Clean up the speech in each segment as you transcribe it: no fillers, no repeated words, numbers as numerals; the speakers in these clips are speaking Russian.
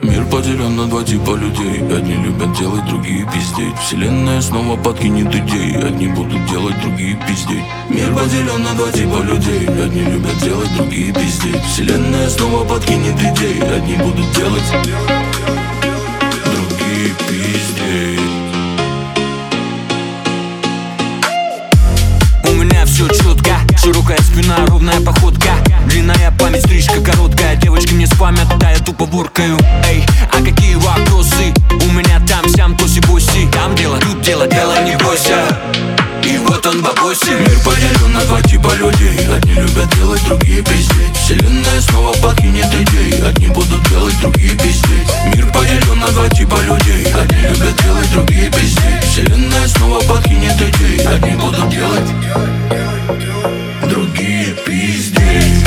Мир поделен на два типа людей. Одни любят делать, другие пиздеть. Вселенная снова подкинет идей. Одни будут делать, другие пиздеть. Мир поделен на два типа людей. Одни любят делать, другие пиздеть. Вселенная снова подкинет идей. Одни будут делать, другие пиздеть. У меня все четко, широкая спина, ровная походка. Длинная память, стрижка короткая. Девочки мне спамят, да я тупо воркаю. Эй, а какие вопросы? У меня там, сям, тоси-боси. Там дело, тут дело, делай, не бойся. И вот он, бабоси. Мир поделен на два типа людей. Одни любят делать, другие пиздеть. Вселенная снова подкинет идей. Одни будут делать, другие пиздеть. Мир поделен на два типа людей. Одни любят делать, другие пиздеть. Вселенная снова подкинет идей. Одни будут делать, другие пиздеть.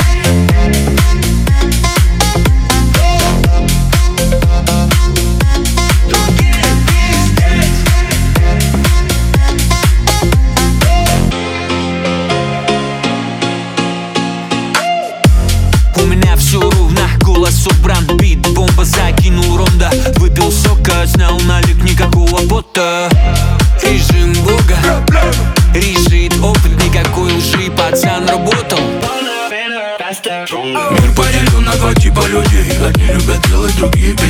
У меня все ровно, голос собран, бит, бомба закинул ронда. Выпил сока, снял налик, никакого пота. Режим бога, решит опыт, никакой лжи, пацан работал. Мир поделен на два типа людей. Одни любят делать, другие